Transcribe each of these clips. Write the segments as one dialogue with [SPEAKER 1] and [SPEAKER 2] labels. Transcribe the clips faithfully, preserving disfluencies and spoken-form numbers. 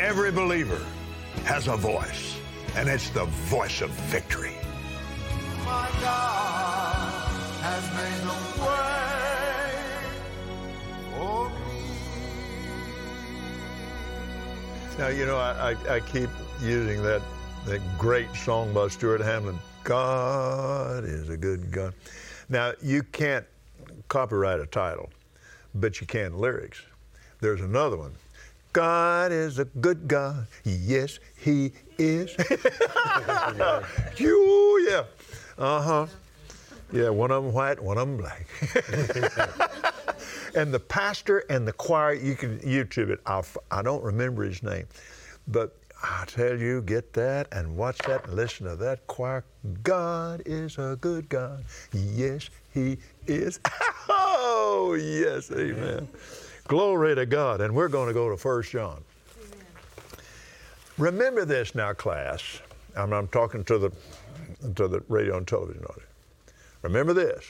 [SPEAKER 1] Every believer has a voice, and it's the voice of victory.
[SPEAKER 2] My God has made a way for me.
[SPEAKER 3] Now, you know, I, I, I keep using that, that great song by Stuart Hamlin, God is a good God. Now, you can't copyright a title, but you can lyrics. There's another one. God is a good God. Yes, He is. You, yeah. Uh-huh. Yeah, one of them white, one of them black. And the pastor and the choir, you can YouTube it. I'll, I don't remember his name, but I tell you, get that and watch that and listen to that choir. God is a good God. Yes, He is. Oh, yes, amen. Glory to God. And we're going to go to First John. Amen. Remember this now, class. I'm, I'm talking to the, to the radio and television audience. Remember this.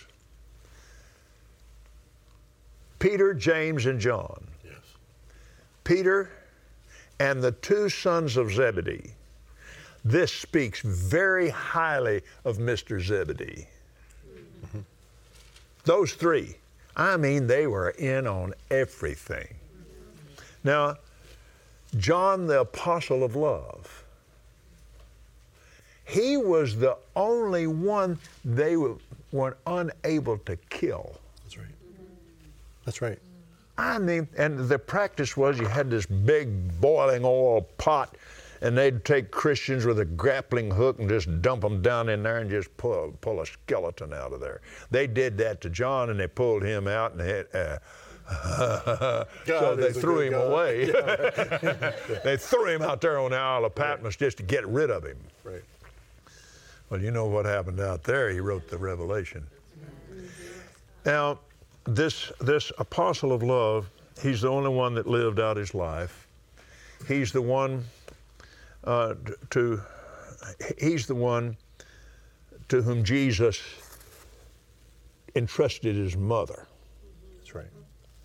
[SPEAKER 3] Peter, James, and John.
[SPEAKER 4] Yes.
[SPEAKER 3] Peter and the two sons of Zebedee. This speaks very highly of Mister Zebedee. Mm-hmm. Those three. I mean, they were in on everything. Now, John, the apostle of love, he was the only one they were, were unable to kill.
[SPEAKER 4] That's right. That's right.
[SPEAKER 3] I mean, and the practice was you had this big boiling oil pot, and they'd take Christians with a grappling hook and just dump them down in there and just pull, pull a skeleton out of there. They did that to John, and they pulled him out, and they, uh, so they threw him God. away. Yeah. They threw him out there on the Isle of Patmos right. just to get rid of him.
[SPEAKER 4] Right.
[SPEAKER 3] Well, you know what happened out there. He wrote the Revelation. Now, this this apostle of love, he's the only one that lived out his life. He's the one uh, to he's the one to whom Jesus entrusted his mother.
[SPEAKER 4] That's right.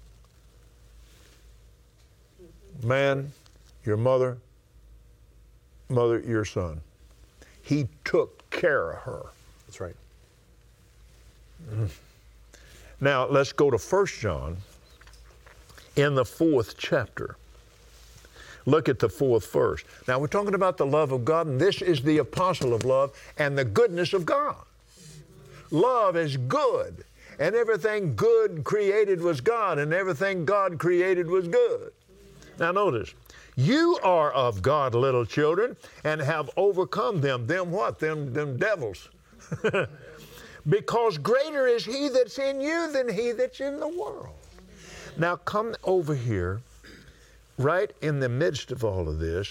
[SPEAKER 3] Man, your mother, mother, your son. He took care of her.
[SPEAKER 4] That's right.
[SPEAKER 3] Mm. Now, let's go to First John in the fourth chapter. Look at the fourth verse. Now, we're talking about the love of God, and this is the apostle of love and the goodness of God. Love is good, and everything good created was God, and everything God created was good. Now, notice, you are of God, little children, and have overcome them. Them what? Them, them devils. Because greater is He that's in you than he that's in the world. Now come over here, right in the midst of all of this.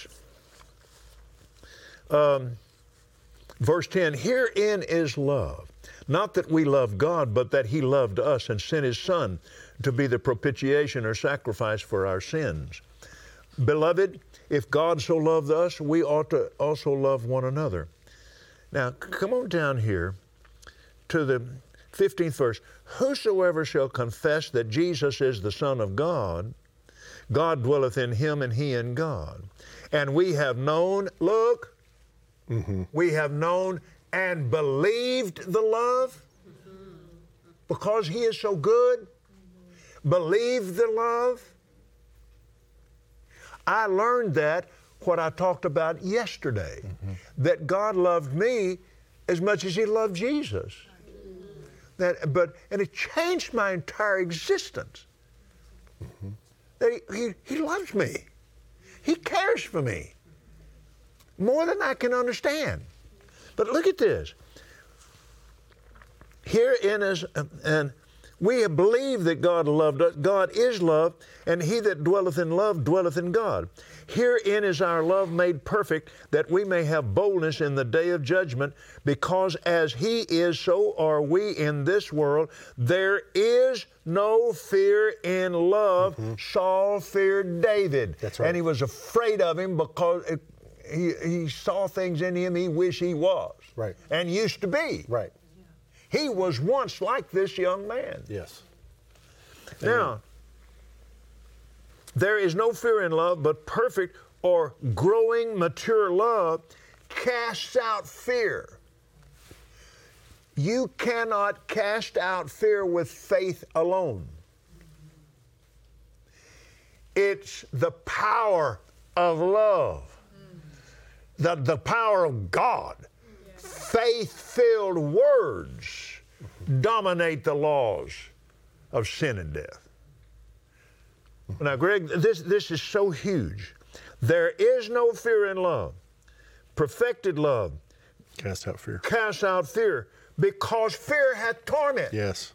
[SPEAKER 3] Um, verse ten, herein is love. Not that we love God, but that He loved us and sent His Son to be the propitiation or sacrifice for our sins. Beloved, if God so loved us, we ought to also love one another. Now, come on down here to the fifteenth verse. Whosoever shall confess that Jesus is the Son of God, God dwelleth in him and he in God. And we have known, look, mm-hmm. we have known and believed the love because He is so good. Believe the love. I learned that, what I talked about yesterday, mm-hmm. that God loved me as much as He loved Jesus. That, but, and it changed my entire existence. Mm-hmm. That he, he, he loves me. He cares for me more than I can understand. But look at this. Herein is, and we have believed that God loved us. God is love, and he that dwelleth in love dwelleth in God. Herein is our love made perfect, that we may have boldness in the day of judgment, because as He is, so are we in this world. There is no fear in love. Mm-hmm. Saul feared David.
[SPEAKER 4] That's right.
[SPEAKER 3] And he was afraid of him because it, he, he saw things in him he wished he was.
[SPEAKER 4] Right.
[SPEAKER 3] And used to be.
[SPEAKER 4] Right.
[SPEAKER 3] He was once like this young man.
[SPEAKER 4] Yes.
[SPEAKER 3] Now, there is no fear in love, but perfect, or growing mature love casts out fear. You cannot cast out fear with faith alone. It's the power of love, the, the power of God. Faith-filled words dominate the laws of sin and death. Now, Greg, this, this is so huge. There is no fear in love. Perfected love
[SPEAKER 4] Cast out fear.
[SPEAKER 3] casts out fear, because fear hath torment.
[SPEAKER 4] Yes.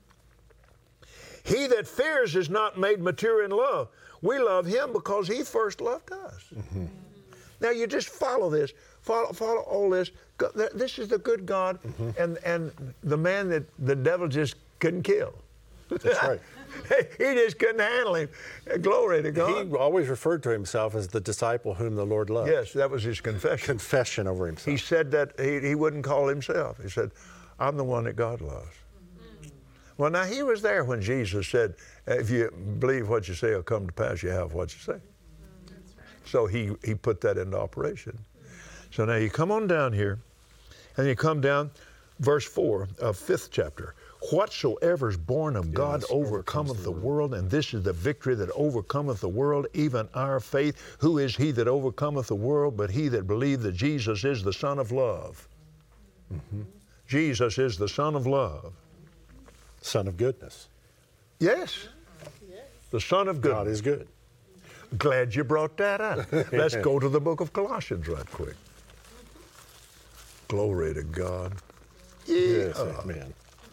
[SPEAKER 3] He that fears is not made mature in love. We love him because he first loved us.
[SPEAKER 4] Mm-hmm.
[SPEAKER 3] Now you just follow this, follow, follow all this. Go- th- This is the good God,
[SPEAKER 4] Mm-hmm.
[SPEAKER 3] and, and the man that the devil just couldn't kill.
[SPEAKER 4] That's right.
[SPEAKER 3] He just couldn't handle him. Glory to God.
[SPEAKER 4] He always referred to himself as the disciple whom the Lord loved.
[SPEAKER 3] Yes, that was his confession.
[SPEAKER 4] Confession over himself.
[SPEAKER 3] He said that he, he wouldn't call himself. He said, I'm the one that God loves. Well, now he was there when Jesus said, if you believe what you say will come to pass, you have what you say. So he, he put that into operation. So now you come on down here, and you come down, verse four of fifth chapter. Whatsoever is born of God
[SPEAKER 4] Yes,
[SPEAKER 3] overcometh the world, and this is the victory that overcometh the world, even our faith. Who is he that overcometh the world but he that believed that Jesus is the Son of love?
[SPEAKER 4] Mm-hmm.
[SPEAKER 3] Jesus is the Son of love.
[SPEAKER 4] Son of goodness.
[SPEAKER 3] Yes, the Son of goodness.
[SPEAKER 4] God is good.
[SPEAKER 3] Glad you brought that up. Let's go to the book of Colossians right quick. Glory to God.
[SPEAKER 4] Yes,
[SPEAKER 3] Yeah.
[SPEAKER 4] amen.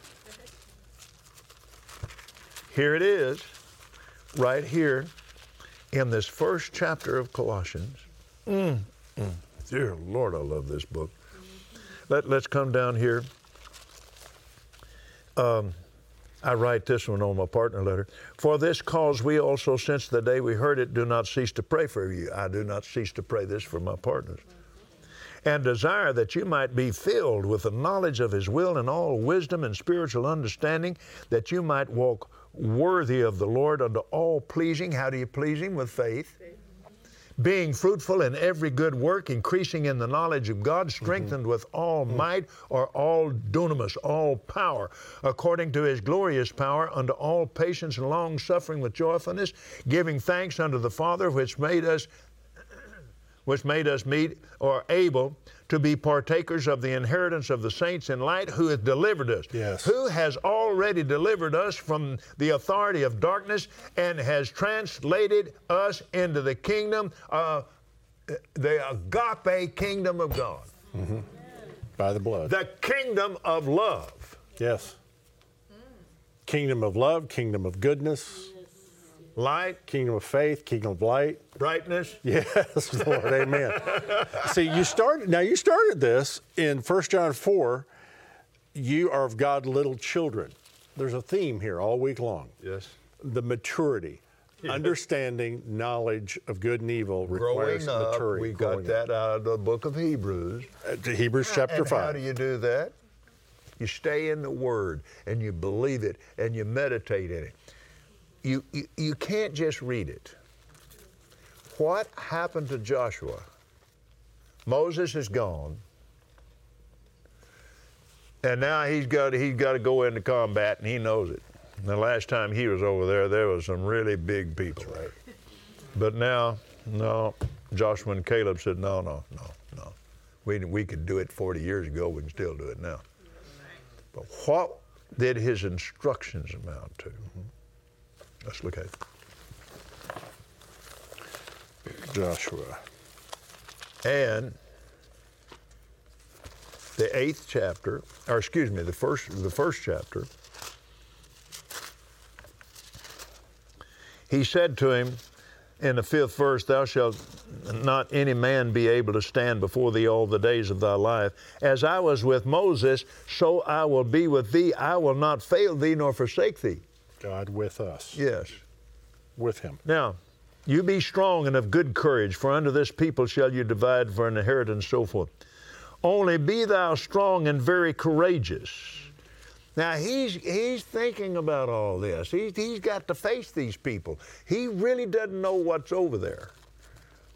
[SPEAKER 3] Here it is, right here in this first chapter of Colossians. Mm, mm. Dear Lord, I love this book. Let, let's come down here. Um, I write this one on my partner letter. For this cause we also, since the day we heard it, do not cease to pray for you. I do not cease to pray this for my partners. And desire that you might be filled with the knowledge of his will and all wisdom and spiritual understanding, that you might walk worthy of the Lord unto all pleasing. How do you please him? With faith. Being fruitful in every good work, increasing in the knowledge of God, strengthened mm-hmm. with all mm-hmm. might, or all dunamis, all power, according to his glorious power, unto all patience and long suffering with joyfulness, giving thanks unto the Father which made us which made us meet or able to be partakers of the inheritance of the saints in light, who hath delivered us,
[SPEAKER 4] yes.
[SPEAKER 3] who has already delivered us from the authority of darkness and has translated us into the kingdom, uh, the agape kingdom of God.
[SPEAKER 4] Mm-hmm. By the blood.
[SPEAKER 3] The kingdom of love.
[SPEAKER 4] Yes. Kingdom of love, kingdom of goodness.
[SPEAKER 3] Light.
[SPEAKER 4] Kingdom of faith, kingdom of light.
[SPEAKER 3] Brightness.
[SPEAKER 4] Yes, Lord, amen. See, you started, now you started this in First John four, you are of God little children. There's a theme here all week long.
[SPEAKER 3] Yes.
[SPEAKER 4] The maturity, yes. Understanding, knowledge of good and evil requires
[SPEAKER 3] Growing up,
[SPEAKER 4] maturity.
[SPEAKER 3] we got that out of the book of Hebrews.
[SPEAKER 4] Uh, to Hebrews chapter
[SPEAKER 3] and
[SPEAKER 4] five.
[SPEAKER 3] How do you do that? You stay in the Word, and you believe it, and you meditate in it. You, you, you can't just read it. What happened to Joshua? Moses is gone, and now he's got he's got to go into combat, and he knows it. And the last time he was over there, there was some really big people.
[SPEAKER 4] That's right.
[SPEAKER 3] But now, no, Joshua and Caleb said, no, no, no, no. We we could do it forty years ago. We can still do it now. But what did his instructions amount to? Mm-hmm. Let's look at it.
[SPEAKER 4] Joshua.
[SPEAKER 3] And the eighth chapter, or excuse me, the first the first chapter, he said to him in the fifth verse, thou shalt not any man be able to stand before thee all the days of thy life. As I was with Moses, so I will be with thee. I will not fail thee nor forsake thee.
[SPEAKER 4] God with us.
[SPEAKER 3] Yes.
[SPEAKER 4] With him.
[SPEAKER 3] Now, you be strong and of good courage, for unto this people shall you divide for an inheritance, so forth. Only be thou strong and very courageous. Now, he's he's thinking about all this. He's, he's got to face these people. He really doesn't know what's over there.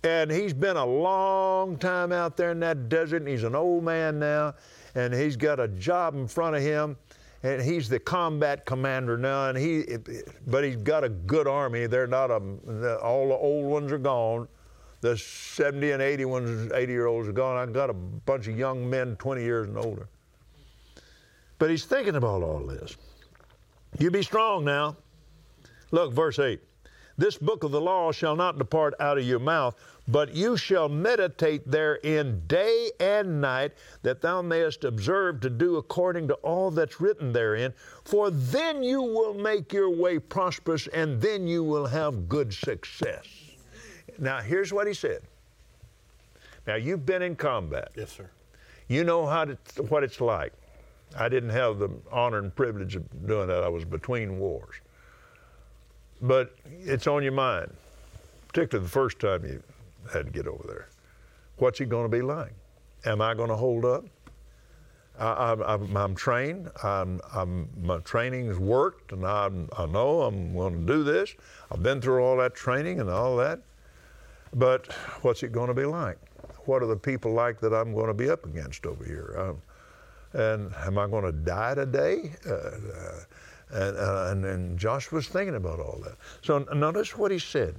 [SPEAKER 3] And he's been a long time out there in that desert, and he's an old man now, and he's got a job in front of him, and he's the combat commander now, and he, but he's got a good army. They're not a, all the old ones are gone. The seventy and eighty ones, eighty-year-olds are gone. I've got a bunch of young men, twenty years and older. But he's thinking about all this. You be strong now. Look, verse eight. This book of the law shall not depart out of your mouth, but you shall meditate therein day and night, that thou mayest observe to do according to all that's written therein. For then you will make your way prosperous, and then you will have good success. Now, here's what he said. Now, you've been in combat.
[SPEAKER 4] Yes, sir.
[SPEAKER 3] You know how to, what it's like. I didn't have the honor and privilege of doing that. I was between wars. But it's on your mind, particularly the first time you had to get over there. What's it going to be like? Am I going to hold up? I, I, I'm, I'm trained. I'm, I'm, my training's worked, and I, I know I'm going to do this. I've been through all that training and all that. But what's it going to be like? What are the people like that I'm going to be up against over here? Um, and am I going to die today? Uh, uh, And, uh, and, and Joshua's thinking about all that. So notice what he said.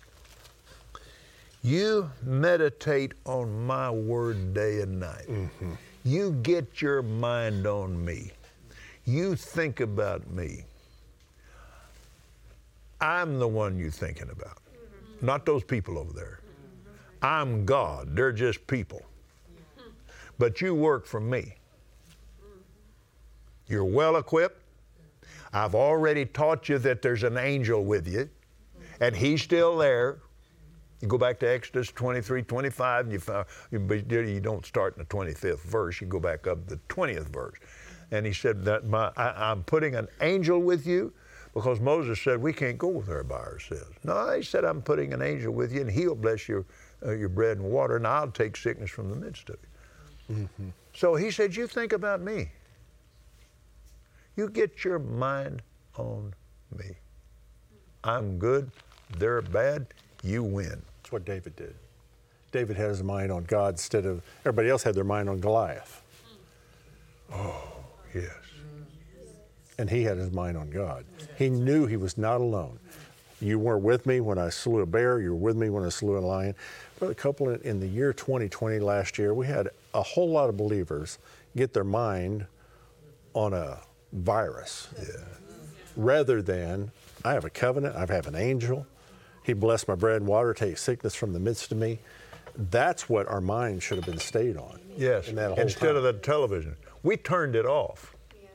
[SPEAKER 3] You meditate on my word day and night. Mm-hmm. You get your mind on me. You think about me. I'm the one you're thinking about, not those people over there. I'm God. They're just people. But you work for me. You're well equipped. I've already taught you that there's an angel with you, and he's still there. You go back to Exodus twenty-three, twenty-five, and you, found, you, you don't start in the twenty-fifth verse. You go back up to the twentieth verse. And he said that my, I, I'm putting an angel with you, because Moses said we can't go there by ourselves. No, he said I'm putting an angel with you, and he'll bless your, uh, your bread and water, and I'll take sickness from the midst of you. Mm-hmm. So he said, you think about me. You get your mind on me. I'm good, they're bad, you win.
[SPEAKER 4] That's what David did. David had his mind on God instead of, everybody else had their mind on Goliath.
[SPEAKER 3] Oh, yes.
[SPEAKER 4] And he had his mind on God. He knew he was not alone. You weren't with me when I slew a bear, you were with me when I slew a lion. Brother Copeland, in the year twenty twenty, last year, we had a whole lot of believers get their mind on a virus, yeah. rather than I have a covenant, I have an angel, he blessed my bread and water, takes sickness from the midst of me. That's what our mind should have been stayed on.
[SPEAKER 3] Yes,
[SPEAKER 4] in that whole
[SPEAKER 3] instead
[SPEAKER 4] time.
[SPEAKER 3] of the television. We turned it off.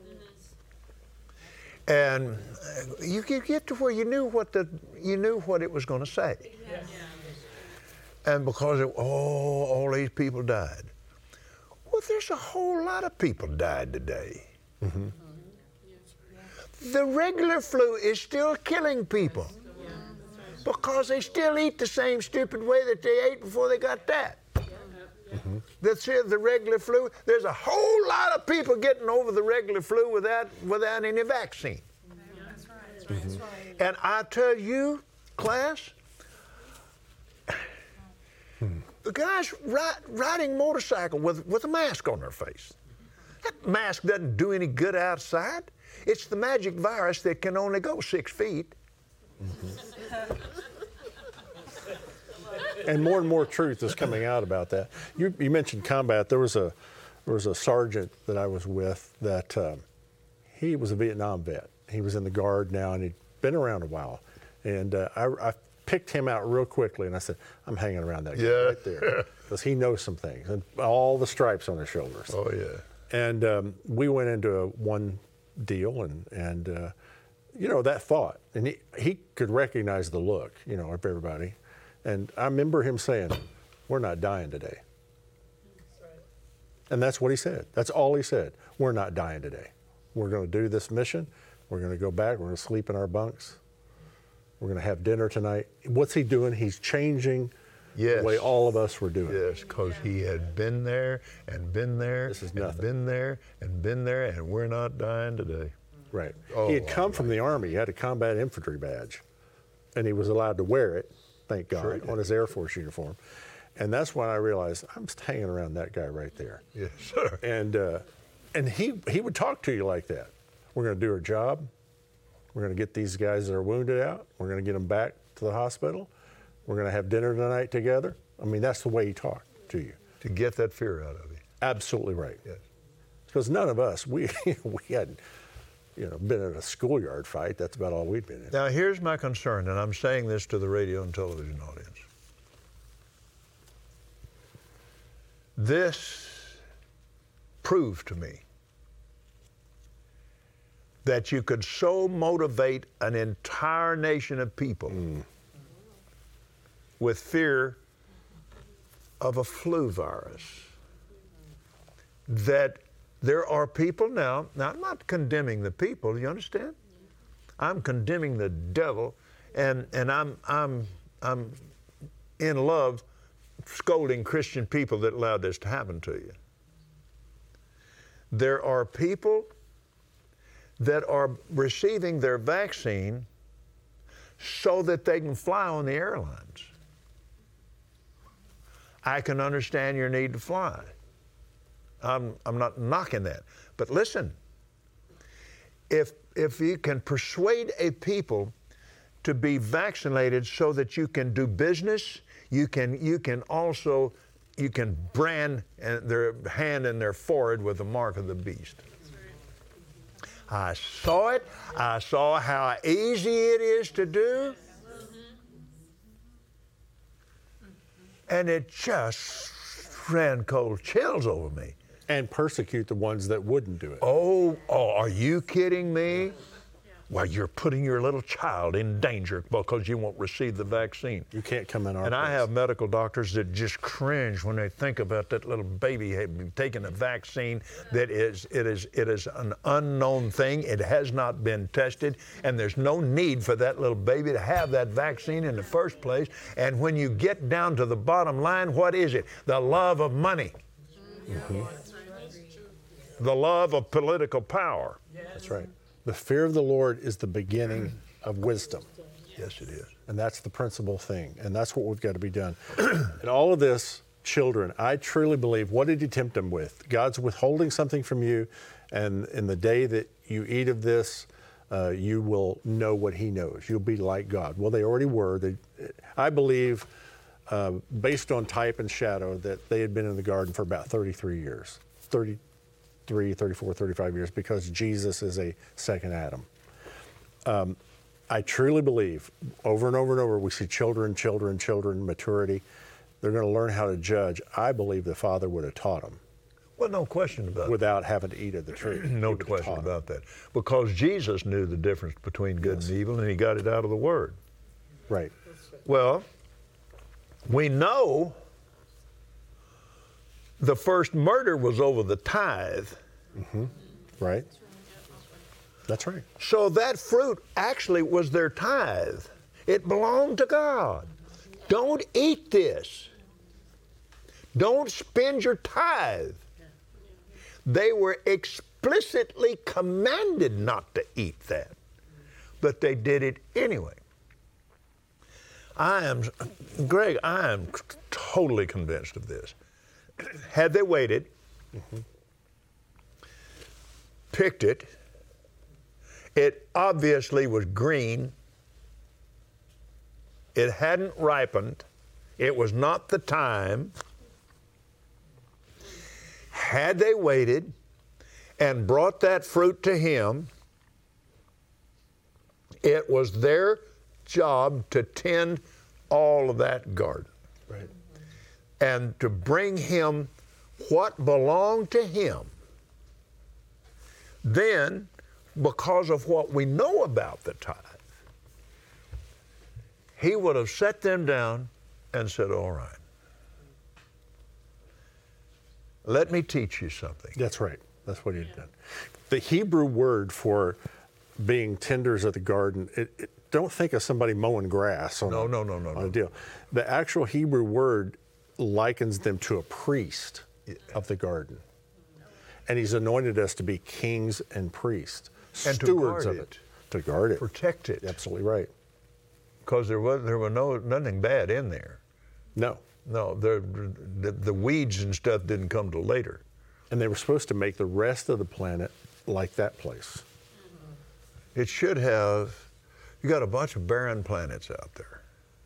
[SPEAKER 3] And you could get to where you knew what the you knew what it was going to say. Yes. And because it, oh, all these people died. Well, there's a whole lot of people died today. Mm-hmm. The regular flu is still killing people because they still eat the same stupid way that they ate before they got that. Mm-hmm. That's it, the regular flu. There's a whole lot of people getting over the regular flu without without any vaccine.
[SPEAKER 5] That's right. That's right.
[SPEAKER 3] Mm-hmm.
[SPEAKER 5] That's right.
[SPEAKER 3] And I tell you, class, hmm. the guys ride, riding motorcycle with, with a mask on their face. That mask doesn't do any good outside. It's the magic virus that can only go six feet.
[SPEAKER 4] Mm-hmm. And more and more truth is coming out about that. You, you mentioned combat. There was a there was a sergeant that I was with that um, he was a Vietnam vet. He was in the Guard now, and he'd been around a while. And uh, I, I picked him out real quickly, and I said, I'm hanging around that guy
[SPEAKER 3] yeah.
[SPEAKER 4] right there. Because he knows some things, and all the stripes on his shoulders.
[SPEAKER 3] Oh, yeah.
[SPEAKER 4] And um, we went into a one deal, and, and uh, you know, that thought. And he, he could recognize the look, you know, of everybody. And I remember him saying, we're not dying today. That's right. And that's what he said. That's all he said. We're not dying today. We're going to do this mission. We're going to go back. We're going to sleep in our bunks. We're going to have dinner tonight. What's he doing? He's changing yes. the way all of us were doing.
[SPEAKER 3] Yes, because he had been there and been there
[SPEAKER 4] this is
[SPEAKER 3] and
[SPEAKER 4] nothing.
[SPEAKER 3] been there and been there, and we're not dying today.
[SPEAKER 4] Right.
[SPEAKER 3] Oh,
[SPEAKER 4] he had come from the Army. He had a combat infantry badge, and he was allowed to wear it. thank God,
[SPEAKER 3] Sure he did.
[SPEAKER 4] on his Air Force uniform. And that's when I realized I'm hanging around that guy right there.
[SPEAKER 3] Yes, sir.
[SPEAKER 4] And uh, and he he would talk to you like that. We're going to do our job. We're going to get these guys that are wounded out. We're going to get them back to the hospital. We're going to have dinner tonight together. I mean, that's the way he talked to you.
[SPEAKER 3] To get that fear out of you.
[SPEAKER 4] Absolutely right.
[SPEAKER 3] Yes.
[SPEAKER 4] Because none of us, we we hadn't, you know, been in a schoolyard fight. That's about all we'd been in.
[SPEAKER 3] Now, here's my concern, and I'm saying this to the radio and television audience. This proved to me that you could so motivate an entire nation of people mm. with fear of a flu virus that there are people now, now I'm not condemning the people, you understand? I'm condemning the devil, and, and I'm, I'm, I'm in love scolding Christian people that allowed this to happen to you. There are people that are receiving their vaccine so that they can fly on the airlines. I can understand your need to fly. I'm, I'm not knocking that. But listen, if, if you can persuade a people to be vaccinated so that you can do business, you can, you can also, you can brand their hand and their forehead with the mark of the beast. I saw it. I saw how easy it is to do. And it just ran cold chills over me.
[SPEAKER 4] And persecute the ones that wouldn't do it.
[SPEAKER 3] Oh, oh, are you kidding me? Well, you're putting your little child in danger because you won't receive the vaccine.
[SPEAKER 4] You can't come in our
[SPEAKER 3] And
[SPEAKER 4] place.
[SPEAKER 3] I have medical doctors that just cringe when they think about that little baby having taken a vaccine that is, it is, it is an unknown thing. It has not been tested, and there's no need for that little baby to have that vaccine in the first place. And when you get down to the bottom line, what is it? The love of money. Mm-hmm. The love of political power.
[SPEAKER 4] That's right. The fear of the Lord is the beginning of wisdom.
[SPEAKER 3] Yes, it is.
[SPEAKER 4] And that's the principal thing. And that's what we've got to be done. And all of this, children, I truly believe, what did he tempt them with? God's withholding something from you. And in the day that you eat of this, uh, you will know what he knows. You'll be like God. Well, they already were. They, I believe, uh, based on type and shadow, that they had been in the garden for about thirty-three years. thirty-three, thirty-four, thirty-five years, because Jesus is a second Adam. Um, I truly believe over and over and over we see children, children, children, maturity. They're going to learn how to judge. I believe the Father would have taught them.
[SPEAKER 3] Well, no question about
[SPEAKER 4] without having to eat of the tree.
[SPEAKER 3] No question about that. Because Jesus knew the difference between good yes. and evil, and he got it out of the Word.
[SPEAKER 4] Right.
[SPEAKER 3] Well, we know the first murder was over the tithe.
[SPEAKER 4] Mm-hmm. Right. That's right.
[SPEAKER 3] So that fruit actually was their tithe. It belonged to God. Don't eat this. Don't spend your tithe. They were explicitly commanded not to eat that, but they did it anyway. I am, Greg, I am totally convinced of this. Had they waited, mm-hmm. picked it, it obviously was green. It hadn't ripened. It was not the time. Had they waited and brought that fruit to him, it was their job to tend all of that garden.
[SPEAKER 4] Right.
[SPEAKER 3] And to bring him what belonged to him. Then, because of what we know about the tithe, he would have set them down and said, all right, let me teach you something.
[SPEAKER 4] That's right. That's what he'd done. The Hebrew word for being tenders of the garden, it, it, don't think of somebody mowing grass on,
[SPEAKER 3] no,
[SPEAKER 4] a,
[SPEAKER 3] no, no, no,
[SPEAKER 4] on
[SPEAKER 3] no.
[SPEAKER 4] a deal. The actual Hebrew word likens them to a priest yeah. of the garden. And he's anointed us to be kings and priests,
[SPEAKER 3] and
[SPEAKER 4] stewards
[SPEAKER 3] to
[SPEAKER 4] of
[SPEAKER 3] it.
[SPEAKER 4] it. To guard it.
[SPEAKER 3] Protect it.
[SPEAKER 4] Absolutely right.
[SPEAKER 3] because there was there were no nothing bad in there.
[SPEAKER 4] No.
[SPEAKER 3] No, the, the the weeds and stuff didn't come till later.
[SPEAKER 4] And they were supposed to make the rest of the planet like that place.
[SPEAKER 3] It should have. You got a bunch of barren planets out there.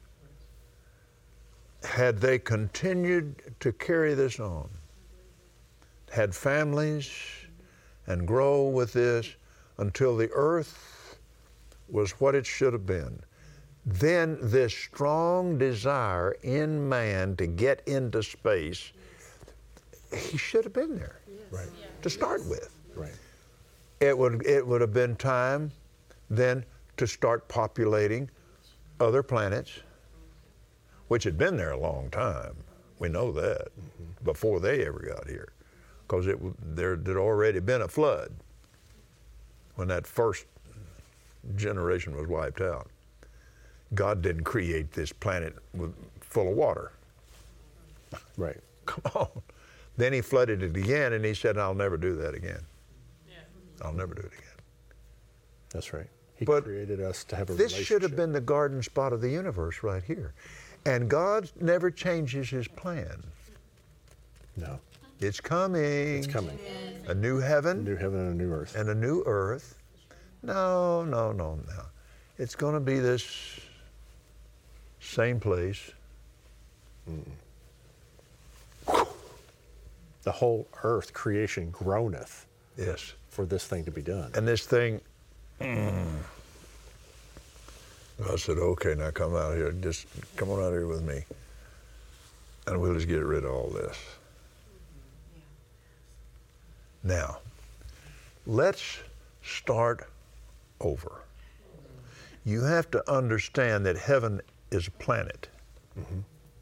[SPEAKER 3] Had they continued to carry this on, had families, and grow with this until the earth was what it should have been, then this strong desire in man to get into space, he should have been there,
[SPEAKER 4] Right.
[SPEAKER 3] to start with.
[SPEAKER 4] Right.
[SPEAKER 3] It would it would have been time then to start populating other planets, which had been there a long time. We know that, mm-hmm. before they ever got here, because it there had already been a flood when that first generation was wiped out. God didn't create this planet with, full of water.
[SPEAKER 4] Right.
[SPEAKER 3] Come on. Then he flooded it again, and he said, I'll never do that again. Yeah. I'll never do it again.
[SPEAKER 4] That's right. He
[SPEAKER 3] But
[SPEAKER 4] created us to have a
[SPEAKER 3] This
[SPEAKER 4] relationship.
[SPEAKER 3] should have been the garden spot of the universe right here. And God never changes his plan.
[SPEAKER 4] No.
[SPEAKER 3] It's coming.
[SPEAKER 4] It's coming.
[SPEAKER 3] A new heaven.
[SPEAKER 4] A new heaven and a new earth.
[SPEAKER 3] And a new earth. No, no, no, no. It's going to be this same place.
[SPEAKER 4] Mm. The whole earth creation groaneth.
[SPEAKER 3] Yes.
[SPEAKER 4] For this thing to be done.
[SPEAKER 3] And this thing, mm, I said, okay, now come out here. Just come on out here with me. And we'll just get rid of all this. Now, let's start over. You have to understand that heaven is a planet. Mm-hmm.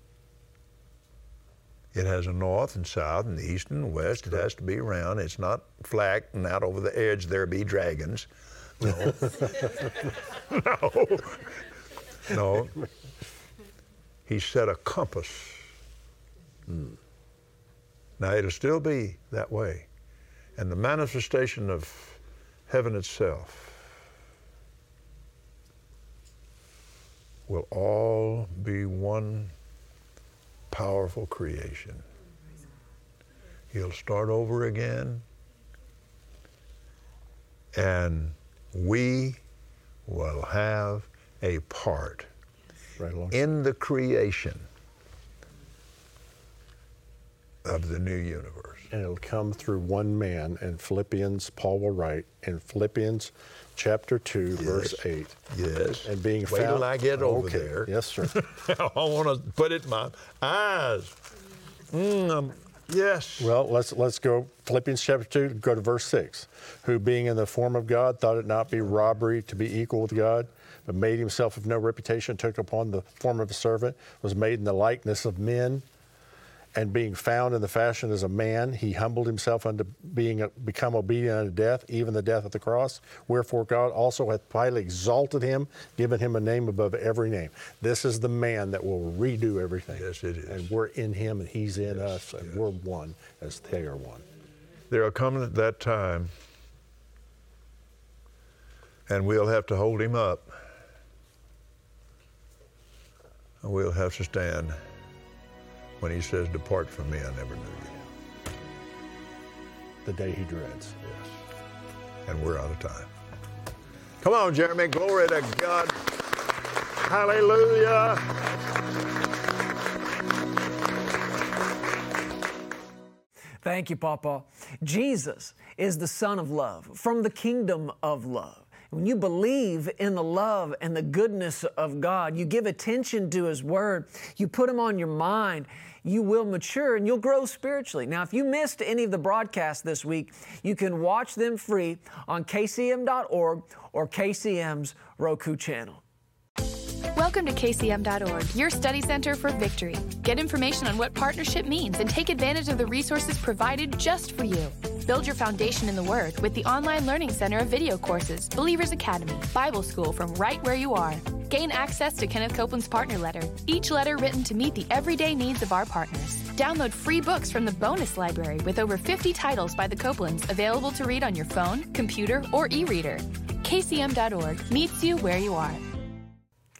[SPEAKER 3] It has a north and south and the east and the west. It has to be round. It's not flat and out over the edge there be dragons. No. no. No. He set a compass. Mm. Now it'll still be that way. And the manifestation of heaven itself will all be one powerful creation. He'll start over again, and we will have a part
[SPEAKER 4] right
[SPEAKER 3] in the creation of the new universe.
[SPEAKER 4] And it'll come through one man. In Philippians, Paul will write in Philippians chapter two,
[SPEAKER 3] yes.
[SPEAKER 4] verse eight.
[SPEAKER 3] Yes.
[SPEAKER 4] And being
[SPEAKER 3] Wait
[SPEAKER 4] found.
[SPEAKER 3] till I get over
[SPEAKER 4] okay.
[SPEAKER 3] there.
[SPEAKER 4] Yes, sir.
[SPEAKER 3] I want to put it in my eyes. Mm, um, yes.
[SPEAKER 4] Well, let's let's go. Philippians chapter two, go to verse six. Who being in the form of God thought it not be robbery to be equal with God, but made himself of no reputation, took upon the form of a servant, was made in the likeness of men. And being found in the fashion as a man, he humbled himself unto being a, become obedient unto death, even the death of the cross. Wherefore God also hath highly exalted him, given him a name above every name. This is the man that will redo everything.
[SPEAKER 3] Yes, it is.
[SPEAKER 4] And we're in him, and he's in
[SPEAKER 3] yes,
[SPEAKER 4] us, and
[SPEAKER 3] yes.
[SPEAKER 4] we're one as they are one.
[SPEAKER 3] There will come at that time, and we'll have to hold him up, and we'll have to stand when he says, depart from me, I never knew you.
[SPEAKER 4] The day he dreads.
[SPEAKER 3] Yes. And we're out of time. Come on, Jeremy. Glory to God. Hallelujah.
[SPEAKER 6] Thank you, Papa. Jesus is the Son of love, from the kingdom of love. When you believe in the love and the goodness of God, you give attention to His Word, you put Him on your mind, you will mature and you'll grow spiritually. Now, if you missed any of the broadcasts this week, you can watch them free on K C M dot org or K C M's Roku channel.
[SPEAKER 7] Welcome to K C M dot org, your study center for victory. Get information on what partnership means and take advantage of the resources provided just for you. Build your foundation in the Word with the online learning center of video courses, Believer's Academy, Bible School from right where you are. Gain access to Kenneth Copeland's partner letter, each letter written to meet the everyday needs of our partners. Download free books from the bonus library with over fifty titles by the Copelands available to read on your phone, computer, or e-reader. K C M dot org meets you where you are.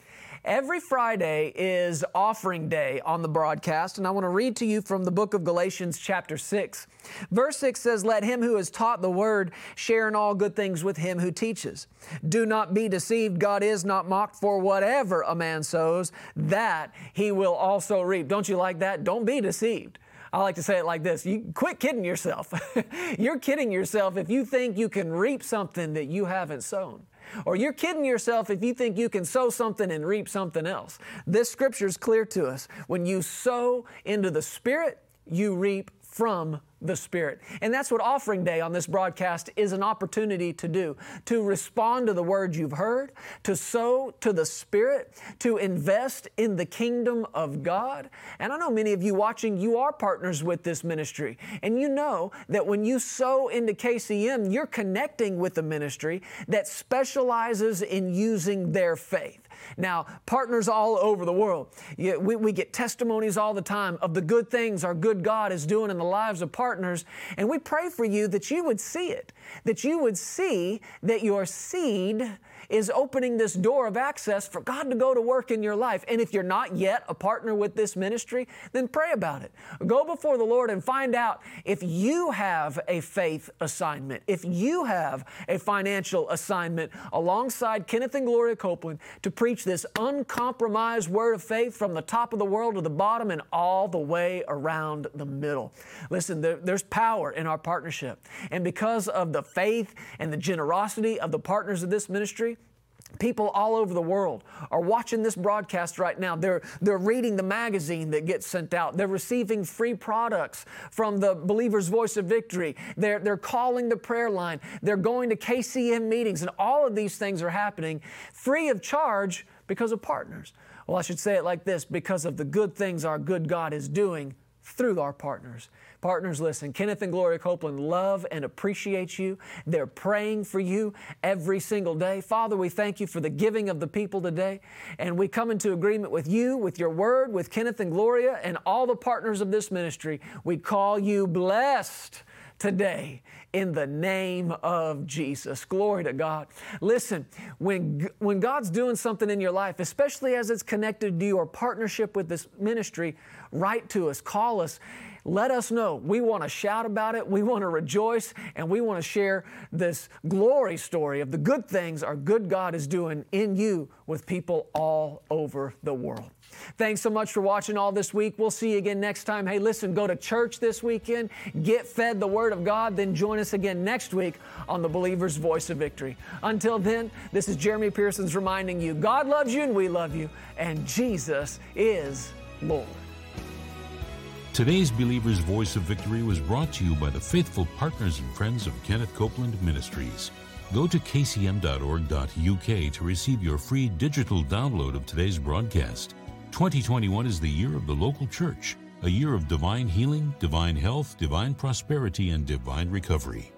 [SPEAKER 6] Every Friday is offering day on the broadcast, and I want to read to you from the book of Galatians chapter six. Verse six says, "Let him who has taught the word share in all good things with him who teaches. Do not be deceived, God is not mocked, for whatever a man sows, that he will also reap." Don't you like that? Don't be deceived. I like to say it like this: you quit kidding yourself. You're kidding yourself if you think you can reap something that you haven't sown. Or you're kidding yourself if you think you can sow something and reap something else. This scripture is clear to us. When you sow into the Spirit, you reap from the Spirit. And that's what Offering Day on this broadcast is an opportunity to do, to respond to the word you've heard, to sow to the Spirit, to invest in the kingdom of God. And I know many of you watching, you are partners with this ministry. And you know that when you sow into K C M, you're connecting with a ministry that specializes in using their faith. Now, partners all over the world, we, we get testimonies all the time of the good things our good God is doing in the lives of partners, and we pray for you that you would see it, that you would see that your seed is opening this door of access for God to go to work in your life. And if you're not yet a partner with this ministry, then pray about it. Go before the Lord and find out if you have a faith assignment, if you have a financial assignment alongside Kenneth and Gloria Copeland to preach this uncompromised word of faith from the top of the world to the bottom and all the way around the middle. Listen, there, there's power in our partnership. And because of the faith and the generosity of the partners of this ministry, people all over the world are watching this broadcast right now. They're, they're reading the magazine that gets sent out. They're receiving free products from the Believer's Voice of Victory. They're, they're calling the prayer line. They're going to K C M meetings. And all of these things are happening free of charge because of partners. Well, I should say it like this: because of the good things our good God is doing through our partners. Partners, listen, Kenneth and Gloria Copeland love and appreciate you. They're praying for you every single day. Father, we thank you for the giving of the people today. And we come into agreement with you, with your word, with Kenneth and Gloria, and all the partners of this ministry. We call you blessed today in the name of Jesus. Glory to God. Listen, when, when God's doing something in your life, especially as it's connected to your partnership with this ministry, write to us, call us. Let us know. We want to shout about it. We want to rejoice, and we want to share this glory story of the good things our good God is doing in you with people all over the world. Thanks so much for watching all this week. We'll see you again next time. Hey, listen, go to church this weekend, get fed the Word of God, then join us again next week on the Believer's Voice of Victory. Until then, this is Jeremy Pearsons reminding you, God loves you and we love you, and Jesus is Lord.
[SPEAKER 8] Today's Believer's Voice of Victory was brought to you by the faithful partners and friends of Kenneth Copeland Ministries. Go to k c m dot org dot u k to receive your free digital download of today's broadcast. twenty twenty-one is the year of the local church, a year of divine healing, divine health, divine prosperity, and divine recovery.